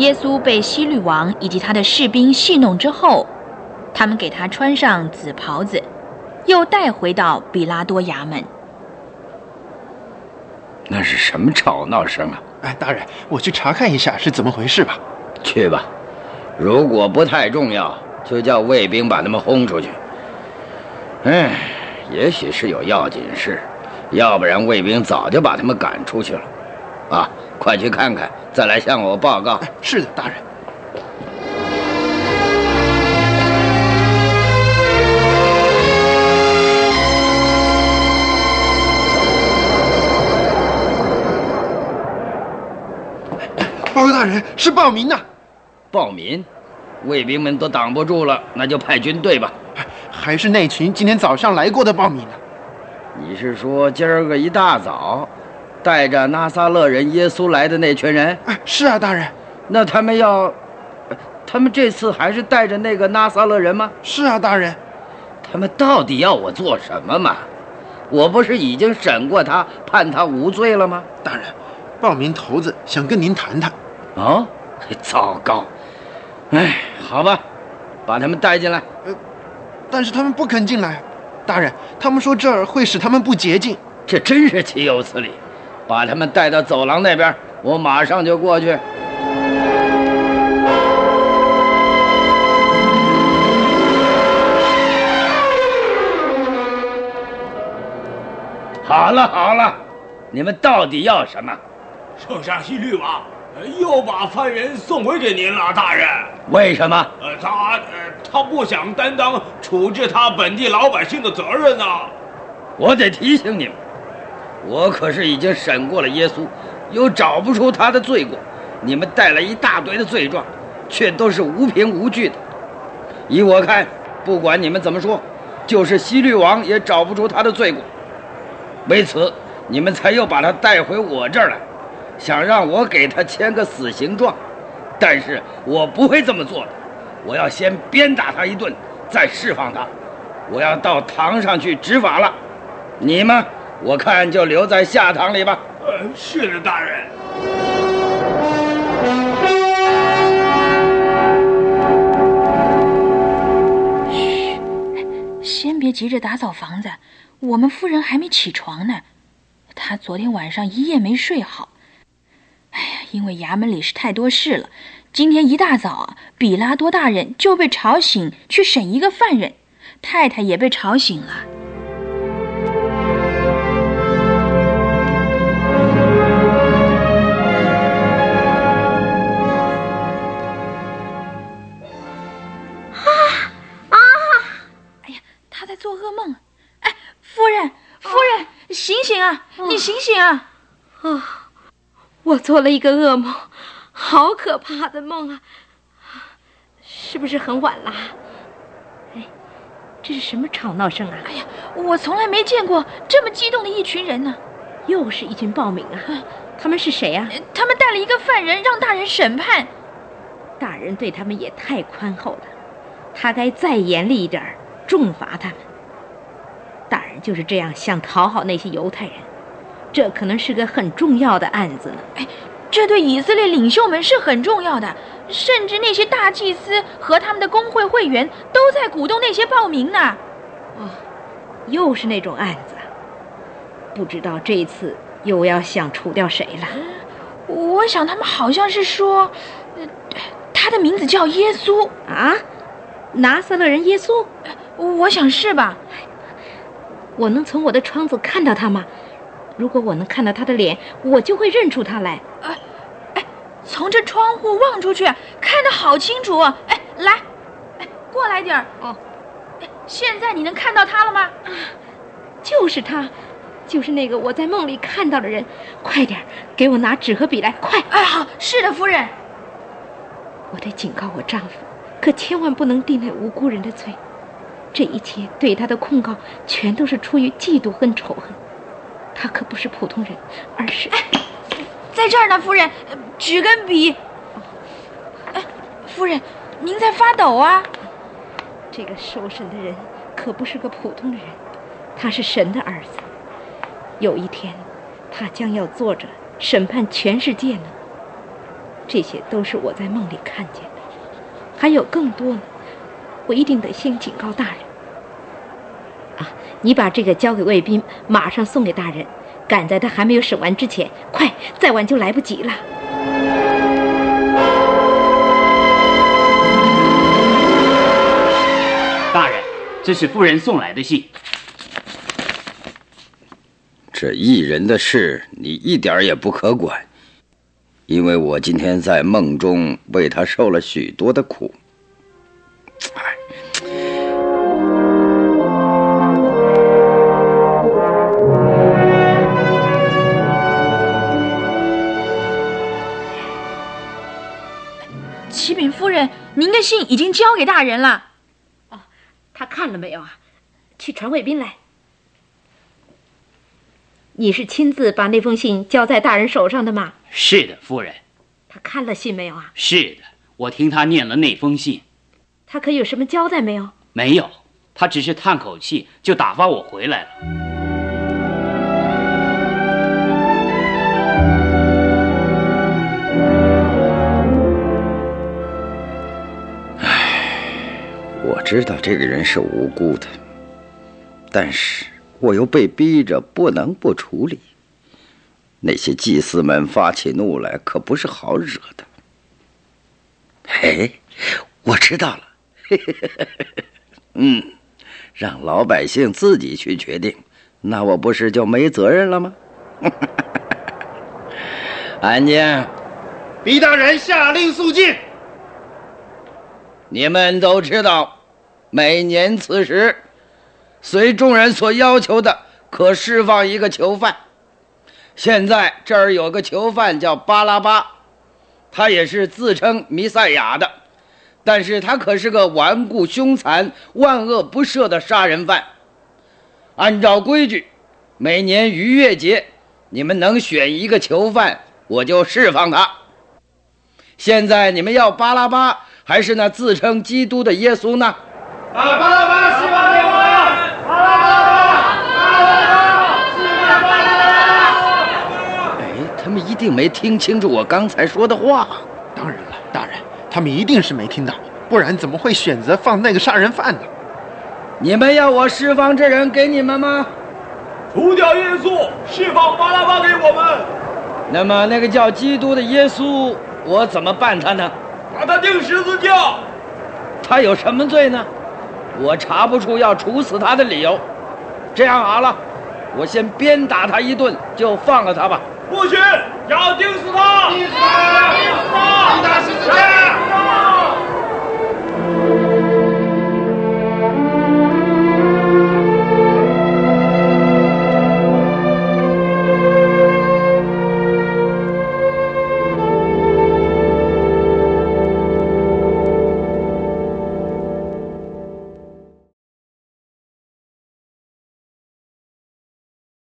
耶稣被希律王以及他的士兵戏弄之后，他们给他穿上紫袍子，又带回到比拉多衙门。 那是什么吵闹声啊？ 哎，大人，我去查看一下是怎么回事吧。 去吧，如果不太重要，就叫卫兵把他们轰出去。哎，也许是有要紧事，要不然卫兵早就把他们赶出去了。啊，快去看看，再来向我报告。 哎，是的，大人。报告大人，是暴民呐！ 暴民？卫兵们都挡不住了，那就派军队吧。 还是那群今天早上来过的暴民呢？ 你是说今儿个一大早带着拿撒勒人耶稣来的那群人？ 哎，是啊，大人。 那他们这次还是带着那个拿撒勒人吗？ 是啊，大人。 他们到底要我做什么嘛？我不是已经审过他，判他无罪了吗？ 大人，暴民头子想跟您谈谈。 哦，糟糕！哎，好吧，把他们带进来。 但是他们不肯进来，大人，他们说这儿会使他们不洁净。 这真是岂有此理！把他们带到走廊那边，我马上就过去。好了好了，你们到底要什么？ 圣上希律王又把犯人送回给您了，大人。 为什么？ 他不想担当处置他本地老百姓的责任呢。 我得提醒你们，我可是已经审过了耶稣，又找不出他的罪过。你们带来一大堆的罪状，却都是无凭无据的。依我看，不管你们怎么说，就是希律王也找不出他的罪过。为此，你们才又把他带回我这儿来，想让我给他签个死刑状。但是我不会这么做的，我要先鞭打他一顿，再释放他。我要到堂上去执法了。你们，我看就留在下堂里吧。 是的，大人。 嘘，先别急着打扫房子，我们夫人还没起床呢。她昨天晚上一夜没睡好。哎呀，因为衙门里是太多事了，今天一大早啊，比拉多大人就被吵醒去审一个犯人，太太也被吵醒了。哎呀，他在做噩梦。哎，夫人，醒醒啊！你醒醒啊！ 我做了一个噩梦，好可怕的梦啊！是不是很晚了？哎，这是什么吵闹声啊？ 哎呀，我从来没见过这么激动的一群人呢。 又是一群暴民啊！他们是谁啊？ 他们带了一个犯人让大人审判。 大人对他们也太宽厚了，他该再严厉一点，重罚他们。大人就是这样想讨好那些犹太人，这可能是个很重要的案子呢。 哎，这对以色列领袖们是很重要的，甚至那些大祭司和他们的公会会员都在鼓动那些暴民呢。 又是那种案子，不知道这一次又要想除掉谁了。 我想他们好像是说，他的名字叫耶稣啊，拿撒勒人耶稣。 我想是吧。 我能从我的窗子看到他吗？如果我能看到他的脸，我就会认出他来。 从这窗户望出去，看得好清楚。哎，来，过来点儿。现在你能看到他了吗？ 就是他，就是那个我在梦里看到的人。快点，给我拿纸和笔来，快！ 好，是的，夫人。 我得警告我丈夫，可千万不能定那无辜人的罪。这一切对他的控告全都是出于嫉妒跟仇恨，他可不是普通人，而是…… 在这儿呢，夫人，纸跟笔。夫人，您在发抖啊？ 这个受审的人可不是个普通的人，他是神的儿子。有一天，他将要坐着审判全世界呢。 这些都是我在梦里看见的，还有更多呢。我一定得先警告大人。啊，你把这个交给卫兵，马上送给大人，赶在他还没有审完之前，快，再晚就来不及了。 大人，这是夫人送来的信。 这艺人的事你一点也不可管，因为我今天在梦中为他受了许多的苦。 启禀夫人，您的信已经交给大人了。 哦，他看了没有啊？去传卫兵来。你是亲自把那封信交在大人手上的吗？ 是的，夫人。 他看了信没有啊？ 是的，我听他念了那封信。 他可有什么交代没有？ 没有，他只是叹口气就打发我回来了。 我知道这个人是无辜的，但是我又被逼着不能不处理。那些祭司们发起怒来，可不是好惹的。嘿，我知道了，让老百姓自己去决定，那我不是就没责任了吗？安静！ 狄大人下令肃静。 你们都知道，每年此时，随众人所要求的，可释放一个囚犯。现在这儿有个囚犯叫巴拉巴，他也是自称弥赛亚的，但是他可是个顽固凶残、万恶不赦的杀人犯。按照规矩，每年逾越节，你们能选一个囚犯，我就释放他。现在你们要巴拉巴，还是那自称基督的耶稣呢？ 巴拉巴，释放给我们！巴拉巴，释放巴拉巴！ 哎，他们一定没听清楚我刚才说的话。 当然了，大人，他们一定是没听到，不然怎么会选择放那个杀人犯呢？ 你们要我释放这人给你们吗？ 除掉耶稣，释放巴拉巴给我们。 那么那个叫基督的耶稣，我怎么办他呢？ 把他钉十字架。 他有什么罪呢？我查不出要处死他的理由。这样好了，我先鞭打他一顿，就放了他吧。 不许，要钉死他！钉死